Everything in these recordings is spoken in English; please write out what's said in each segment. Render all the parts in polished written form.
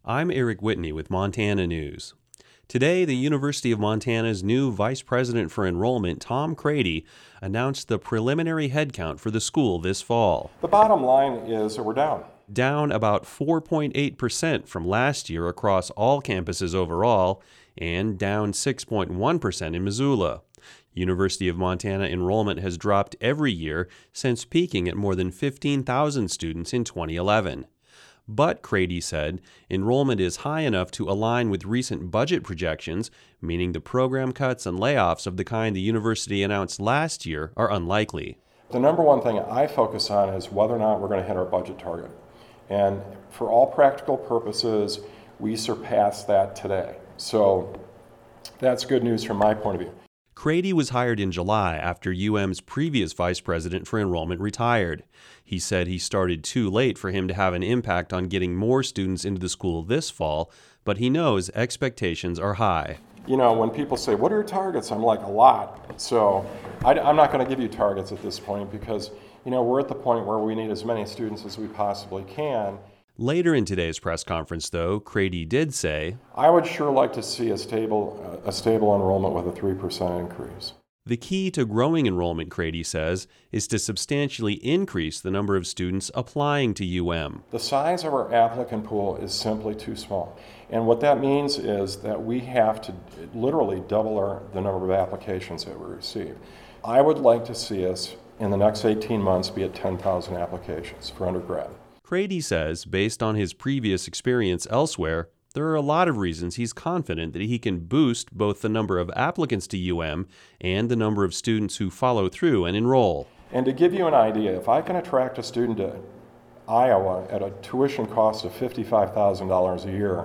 I'm Eric Whitney with Montana News. Today, the University of Montana's new Vice President for Enrollment, Tom Crady, announced the preliminary headcount for the school this fall. The bottom line is that we're down. Down about 4.8% from last year across all campuses overall, and down 6.1% in Missoula. University of Montana enrollment has dropped every year since peaking at more than 15,000 students in 2011. But, Crady said, enrollment is high enough to align with recent budget projections, meaning the program cuts and layoffs of the kind the university announced last year are unlikely. The number one thing I focus on is whether or not we're going to hit our budget target. And for all practical purposes, we surpassed that today. So that's good news from my point of view. Crady was hired in July after UM's previous vice president for enrollment retired. He said he started too late for him to have an impact on getting more students into the school this fall, but he knows expectations are high. You know, when people say, what are your targets? I'm like, a lot. So I'm not going to give you targets at this point because, you know, we're at the point where we need as many students as we possibly can. Later in today's press conference, though, Crady did say, I would sure like to see a stable enrollment with a 3% increase. The key to growing enrollment, Crady says, is to substantially increase the number of students applying to UM. The size of our applicant pool is simply too small. And what that means is that we have to literally double the number of applications that we receive. I would like to see us in the next 18 months be at 10,000 applications for undergrad. Crady says, based on his previous experience elsewhere, there are a lot of reasons he's confident that he can boost both the number of applicants to UM and the number of students who follow through and enroll. And to give you an idea, if I can attract a student to Iowa at a tuition cost of $55,000 a year,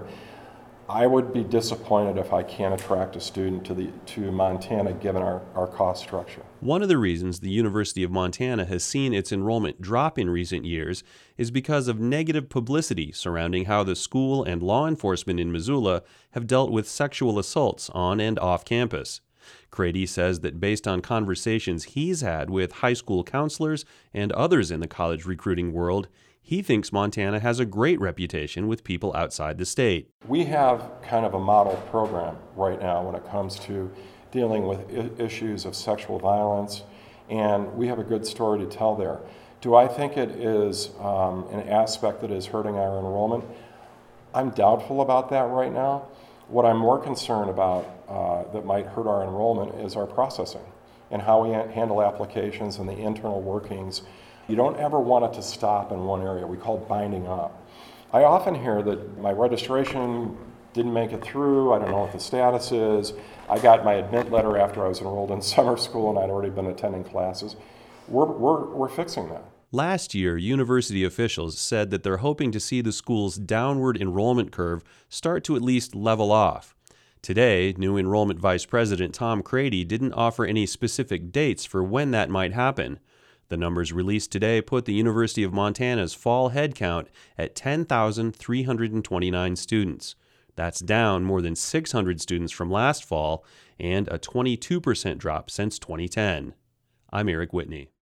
I would be disappointed if I can't attract a student to Montana given our cost structure. One of the reasons the University of Montana has seen its enrollment drop in recent years is because of negative publicity surrounding how the school and law enforcement in Missoula have dealt with sexual assaults on and off campus. Crady says that based on conversations he's had with high school counselors and others in the college recruiting world, he thinks Montana has a great reputation with people outside the state. We have kind of a model program right now when it comes to dealing with issues of sexual violence, and we have a good story to tell there. Do I think it is an aspect that is hurting our enrollment? I'm doubtful about that right now. What I'm more concerned about that might hurt our enrollment is our processing and how we handle applications and the internal workings. You don't ever want it to stop in one area. We call it binding up. I often hear that my registration didn't make it through. I don't know what the status is. I got my admit letter after I was enrolled in summer school and I'd already been attending classes. We're fixing that. Last year, university officials said that they're hoping to see the school's downward enrollment curve start to at least level off. Today, new enrollment vice president Tom Crady didn't offer any specific dates for when that might happen. The numbers released today put the University of Montana's fall headcount at 10,329 students. That's down more than 600 students from last fall and a 22% drop since 2010. I'm Eric Whitney.